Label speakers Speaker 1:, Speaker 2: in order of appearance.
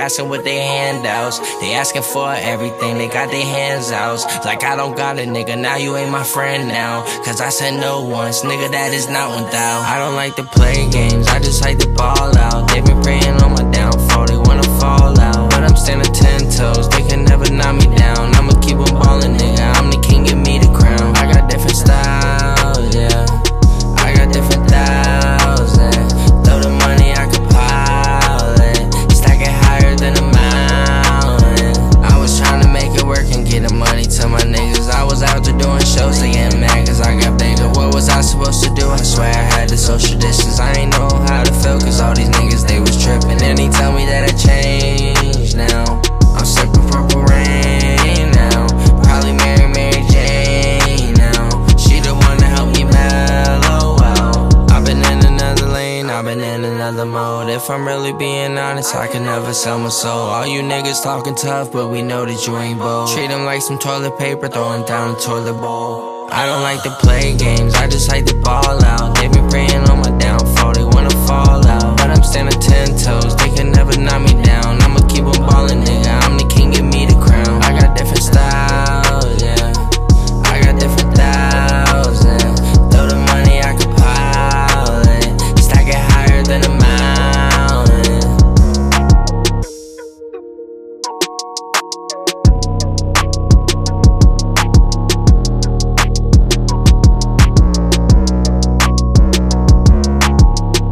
Speaker 1: asking what they handouts. They asking for everything, they got their hands out. Like I don't got it, nigga, now you ain't my friend now. Cause I said no once, nigga, that is not 1,000. I don't like to play games, I just like to ball out. They been praying on my downfall, they wanna fall out. But I'm standing 10 toes, they can never knock me down. I'ma keep on ballin', nigga, I'm the king, give me the crown. I got different styles, yeah, I got different styles, yeah. Throw the money, I can pile it, stack it higher than a mountain. I was trying to make it work and get the money to my niggas. I was out there doing shows, they getting mad cause I got bigger. What was I supposed to do? I swear I had the social distance. I ain't know how to feel cause all these niggas, they was tripping. And he tell me that I changed now. I'm sipping Purple Rain now. Probably marry Mary Jane now. She the one that helped me mellow out. I've been in another lane, I've been in another mode. If I'm really being honest, I can never sell my soul. All you niggas talking tough, but we know that you ain't bold. Treat them like some toilet paper, throwing down the toilet bowl. I don't like to play games, I just like to ball out. They been praying on my downfall, they wanna fall out. But I'm standing 10 toes, they can never knock me down. I'm